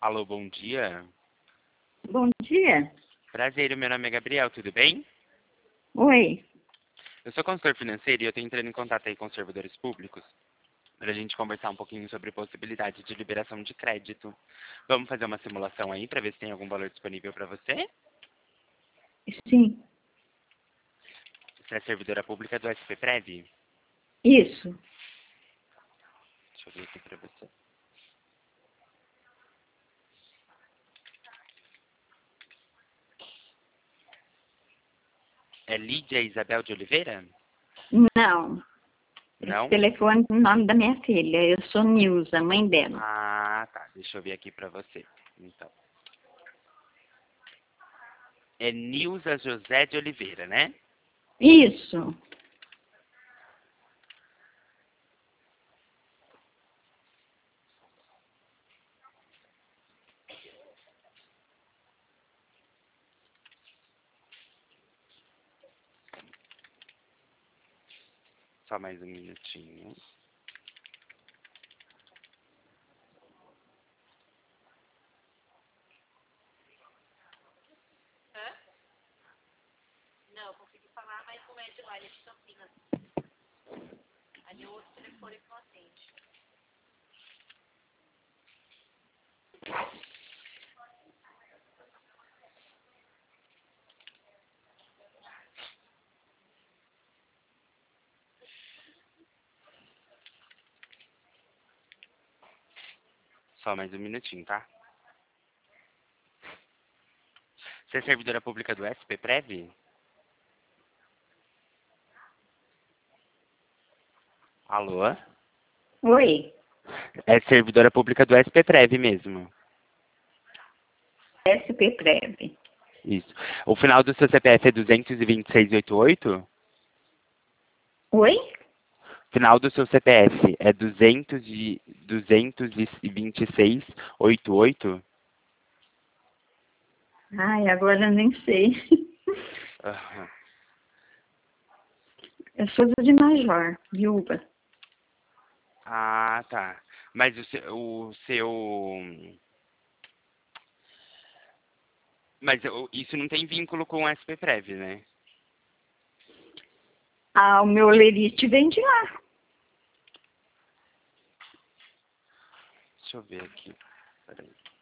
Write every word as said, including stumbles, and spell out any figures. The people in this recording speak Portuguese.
Alô, bom dia. Bom dia. Prazer, meu nome é Gabriel, tudo bem? Oi. Eu sou consultor financeiro e eu estou entrando em contato aí com os servidores públicos para a gente conversar um pouquinho sobre possibilidade de liberação de crédito. Vamos fazer uma simulação aí para ver se tem algum valor disponível para você? Sim, Você é servidora pública do S P Prev? isso. Deixa eu ver aqui para você. É Lídia Isabel de Oliveira? Não. Esse Não? telefone é o nome da minha filha. Eu sou Nilza, mãe dela. Ah, tá. Deixa eu ver aqui para você. Então. É Nilza José de Oliveira, né? Isso. Só mais um minutinho. Só mais um minutinho, tá? Você é servidora pública do S P Prev? Alô? Oi. É servidora pública do S P Prev mesmo. S P Prev. Isso. O final do seu C P F é duzentos e vinte e seis, oitenta e oito? Oi? O final do seu C P F é duzentos e, duzentos e vinte e seis, oitenta e oito? Ai, agora eu nem sei. Aham. Eu sou de Major, viúva. Ah, tá. Mas o seu, o seu... Mas o- isso não tem vínculo com o S P Prev, né? Ah, o meu lerite vem de lá. Deixa eu ver aqui. Peraí.